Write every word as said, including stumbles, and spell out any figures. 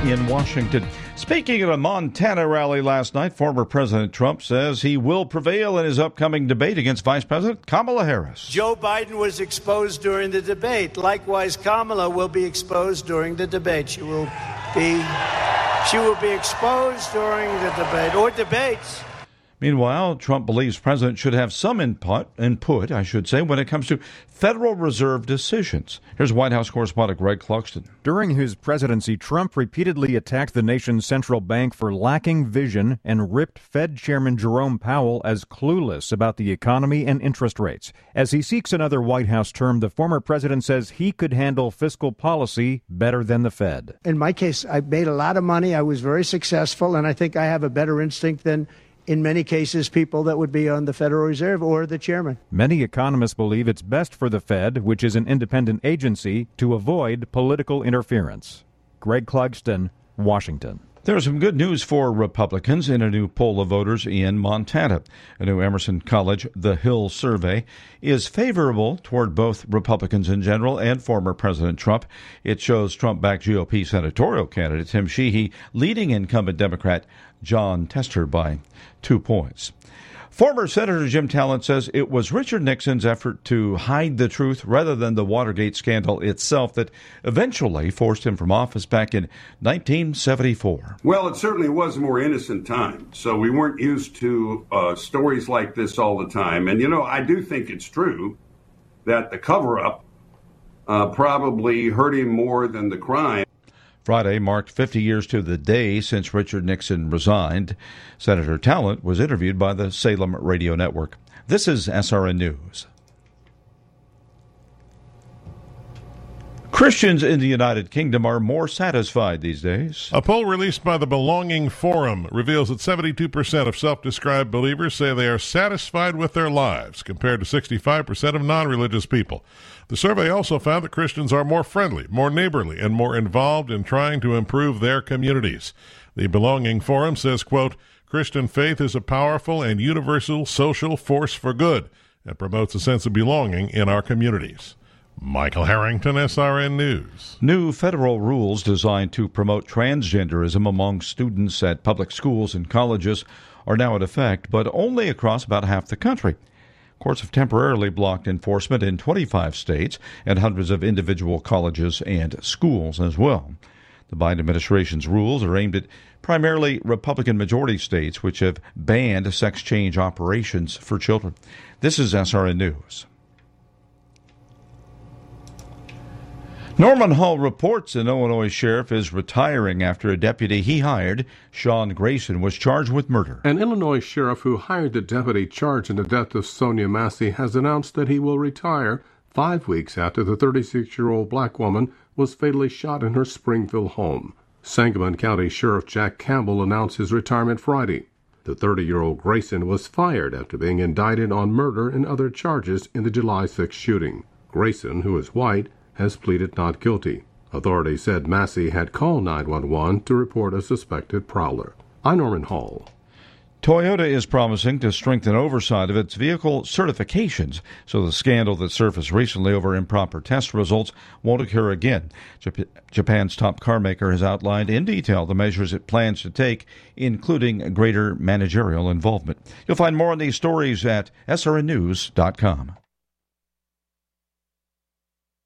in Washington. Speaking at a Montana rally last night, former President Trump says he will prevail in his upcoming debate against Vice President Kamala Harris. Joe Biden was exposed during the debate. Likewise, Kamala will be exposed during the debate. She will be, she will be exposed during the debate or debates. Meanwhile, Trump believes the president should have some input, input, I should say, when it comes to Federal Reserve decisions. Here's White House correspondent Greg Clugston. During his presidency, Trump repeatedly attacked the nation's central bank for lacking vision and ripped Fed Chairman Jerome Powell as clueless about the economy and interest rates. As he seeks another White House term, the former president says he could handle fiscal policy better than the Fed. In my case, I made a lot of money. I was very successful, and I think I have a better instinct than in many cases, people that would be on the Federal Reserve or the chairman. Many economists believe it's best for the Fed, which is an independent agency, to avoid political interference. Greg Clugston, Washington. There's some good news for Republicans in a new poll of voters in Montana. A new Emerson College The Hill survey is favorable toward both Republicans in general and former President Trump. It shows Trump-backed G O P senatorial candidate Tim Sheehy leading incumbent Democrat Jon Tester by two points. Former Senator Jim Talent says it was Richard Nixon's effort to hide the truth rather than the Watergate scandal itself that eventually forced him from office back in nineteen seventy-four. Well, it certainly was a more innocent time, so we weren't used to uh, stories like this all the time. And, you know, I do think it's true that the cover-up uh, probably hurt him more than the crime. Friday marked fifty years to the day since Richard Nixon resigned. Senator Talent was interviewed by the Salem Radio Network. This is S R N News. Christians in the United Kingdom are more satisfied these days. A poll released by the Belonging Forum reveals that seventy-two percent of self-described believers say they are satisfied with their lives, compared to sixty-five percent of non-religious people. The survey also found that Christians are more friendly, more neighborly, and more involved in trying to improve their communities. The Belonging Forum says, quote, Christian faith is a powerful and universal social force for good and promotes a sense of belonging in our communities. Michael Harrington, S R N News. New federal rules designed to promote transgenderism among students at public schools and colleges are now in effect, but only across about half the country. Courts have temporarily blocked enforcement in twenty-five states and hundreds of individual colleges and schools as well. The Biden administration's rules are aimed at primarily Republican-majority states, which have banned sex change operations for children. This is S R N News. Norman Hall reports an Illinois sheriff is retiring after a deputy he hired, Sean Grayson, was charged with murder. An Illinois sheriff who hired the deputy charged in the death of Sonia Massey has announced that he will retire five weeks after the thirty-six-year-old black woman was fatally shot in her Springfield home. Sangamon County Sheriff Jack Campbell announced his retirement Friday. The thirty-year-old Grayson was fired after being indicted on murder and other charges in the July sixth shooting. Grayson, who is white, has pleaded not guilty. Authorities said Massey had called nine one one to report a suspected prowler. I'm Norman Hall. Toyota is promising to strengthen oversight of its vehicle certifications so the scandal that surfaced recently over improper test results won't occur again. Jap- Japan's top car maker has outlined in detail the measures it plans to take, including greater managerial involvement. You'll find more on these stories at S R N news dot com.